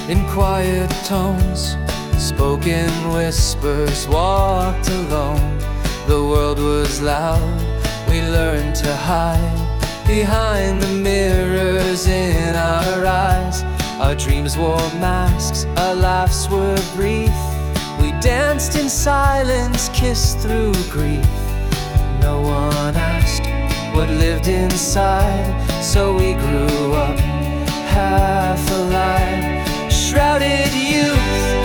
In quiet tones, spoken whispers, walked alone. The world was loud, we learned to hide behind the mirrors in our eyes. Our dreams wore masks, our laughs were brief. We danced in silence, kissed through grief. No one asked what lived inside, so we grew up half alive. Shrouded youth